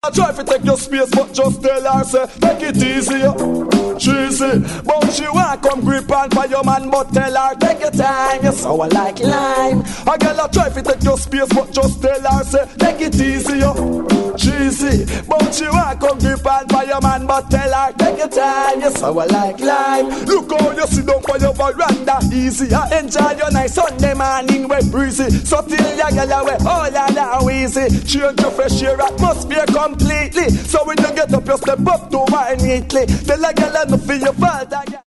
try to take your space, but just tell her, say, take it easy, cheesy. But she want come grip on for your man, but tell her, take your time, you sour like lime. A girl a try to take your space, but just tell her, say, take it easy, cheesy. But she want come grip on for your man, but tell her, take your time, you sour like lime. Look how you sit down for your veranda, easy. I enjoy your nice Sunday morning, we breezy. So till your girl away, all that now easy. Change your fresh air atmosphere completely. So when you get up, you step up to wine neatly. Tell a girl enough for your fault.